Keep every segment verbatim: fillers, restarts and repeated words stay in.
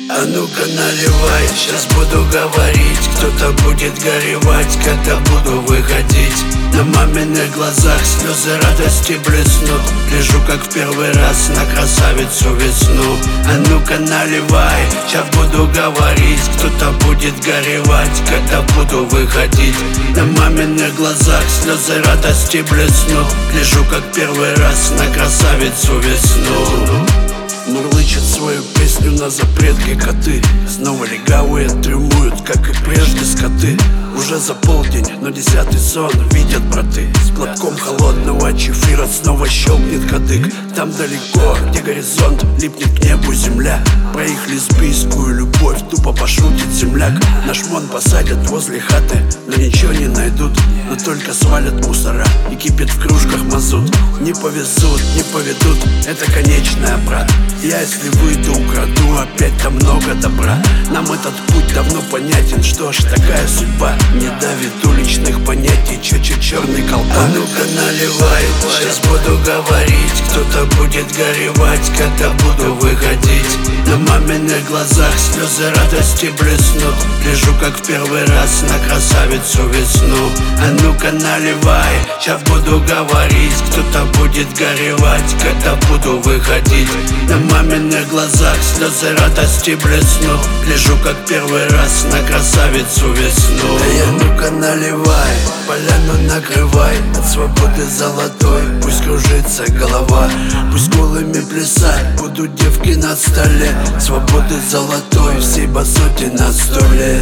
А ну-ка наливай, сейчас буду говорить. Кто-то будет горевать, когда буду выходить. На маминых глазах слезы радости блеснут. Лежу как в первый раз на красавицу весну. А ну-ка наливай, сейчас буду говорить. Кто-то будет горевать, когда буду выходить. На маминых глазах слезы радости блеснут. Лежу как первый раз на красавицу весну. Мурлычат свою песню на запретке коты. Снова легавые трюмуют, как и прежде скоты. Уже за полдень, но десятый сон видят браты. С платком холодного чефира снова щелкнет кадык. Там далеко, где горизонт, липнет к небу земля. Про их лесбийскую любовь тупо пошутит земляк. Наш мон посадят возле хаты, но ничего не найдут. Но только свалят мусора и кипит в кружках мазут. Не повезут, не поведут, это конечная, брат. Я, если выйду, украду опять там много добра. Нам этот путь давно понятен, что ж, такая судьба. Не давит уличных понятий, чё-чё черный колпак. А ну-ка наливай, сейчас буду говорить. Кто-то будет горевать, когда буду выходить. На маминых глазах слезы радости блеснут. Лежу как в первый раз на красавицу весну. А ну-ка наливай, сейчас буду говорить. Кто-то будет горевать, когда буду выходить. На маминых глазах слезы радости блеснут. Лежу как первый раз на красавицу весну. А ну-ка наливай, поляну накрывай. От свободы золотой пусть кружится голова. Пусть голыми плясать будут девки на столе. Свободы золотой всей басоте на столе.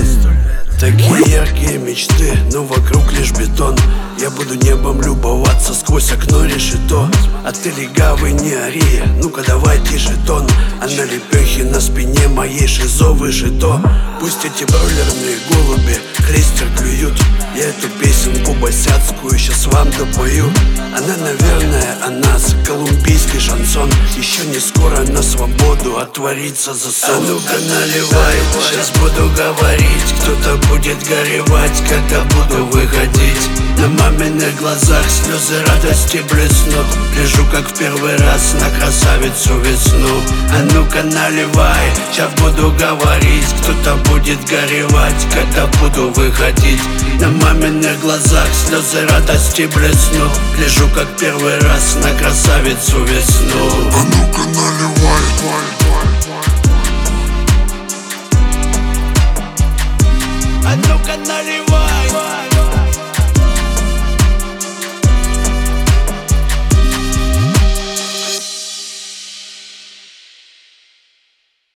Такие яркие мечты, но вокруг лишь бетон. Я буду небом любоваться сквозь окно решето. А ты, легавый, не ори, ну-ка давай тише тон. А на лепехе на спине моей шизовый жито. Пусть эти бройлерные голуби клейстер клюют. Я эту песенку босяцкую сейчас вам допою. Она, наверное, о нас, колумбийский шансон. Еще не скоро на свободу отворится засон. А ну-ка наливай, сейчас буду говорить. Кто-то будет горевать, когда буду выходить. На маминых глазах слезы радости блеснут. Лежу как в первый раз на красавицу весну. А ну-ка наливай, сейчас буду говорить. Кто-то будет горевать, когда буду выходить. На маминых глазах слезы радости блеснут. Лежу как первый раз на красавицу весну. А ну-ка наливай. А ну-ка наливай.